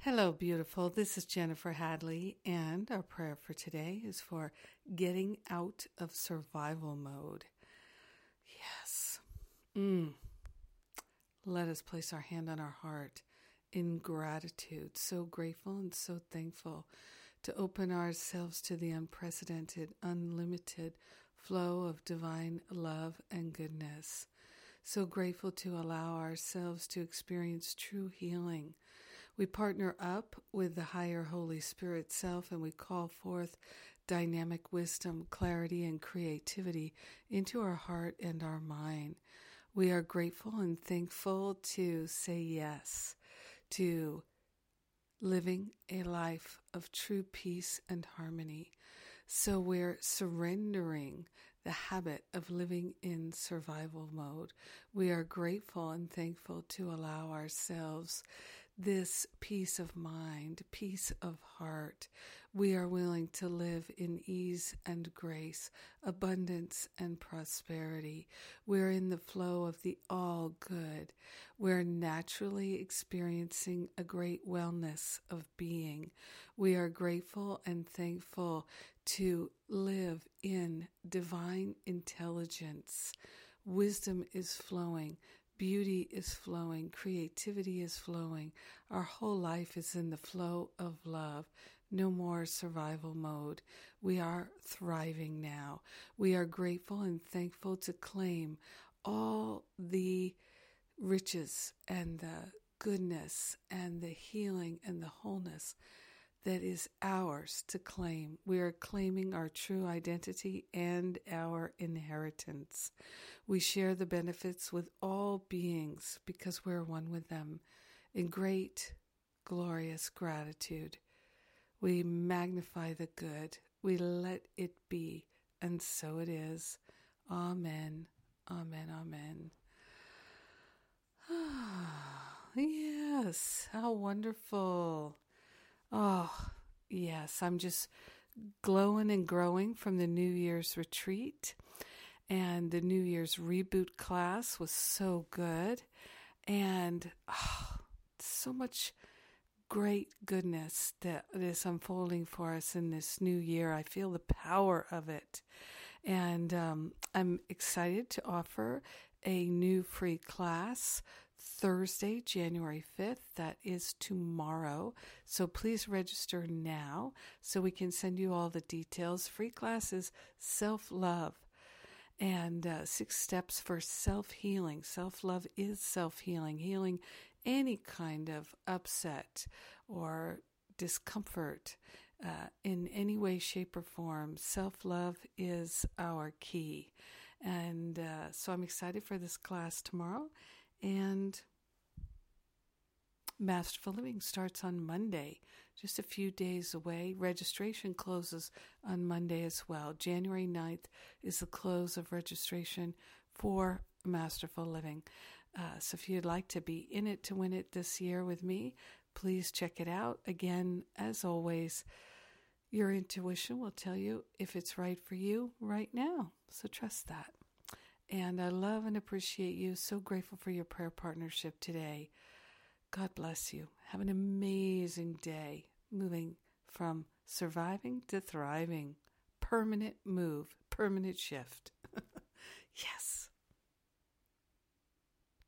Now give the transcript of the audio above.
Hello, beautiful. This is Jennifer Hadley, and our prayer for today is for getting out of survival mode. Yes. Let us place our hand on our heart in gratitude, so grateful and so thankful to open ourselves to the unprecedented, unlimited flow of divine love and goodness. So grateful to allow ourselves to experience true healing. We partner up with the higher Holy Spirit self and we call forth dynamic wisdom, clarity, and creativity into our heart and our mind. We are grateful and thankful to say yes to living a life of true peace and harmony. So we're surrendering the habit of living in survival mode. We are grateful and thankful to allow ourselves this peace of mind, peace of heart. We are willing to live in ease and grace, abundance and prosperity. We're in the flow of the all good. We're naturally experiencing a great wellness of being. We are grateful and thankful to live in divine intelligence. Wisdom is flowing. Beauty is flowing. Creativity is flowing. Our whole life is in the flow of love. No more survival mode. We are thriving now. We are grateful and thankful to claim all the riches and the goodness and the healing and the wholeness that is ours to claim. We are claiming our true identity and our inheritance. We share the benefits with all beings because we're one with them. In great, glorious gratitude, we magnify the good. We let it be, and so it is. Amen. Amen. Amen. Yes, how wonderful. Oh, yes, I'm just glowing and growing from the New Year's retreat. And the New Year's reboot class was so good. And so much great goodness that is unfolding for us in this new year. I feel the power of it. And I'm excited to offer a new free class Thursday, January 5th. That is tomorrow. So please register now so we can send you all the details. Free classes, self-love, and 6 steps for self-healing. Self-love is self-healing, healing any kind of upset or discomfort in any way, shape, or form. Self-love is our key. And so I'm excited for this class tomorrow. And Masterful Living starts on Monday, just a few days away. Registration closes on Monday as well. January 9th is the close of registration for Masterful Living. So if you'd like to be in it to win it this year with me, please check it out. Again, as always, your intuition will tell you if it's right for you right now. So trust that. And I love and appreciate you. So grateful for your prayer partnership today. God bless you. Have an amazing day. Moving from surviving to thriving. Permanent move. Permanent shift. Yes.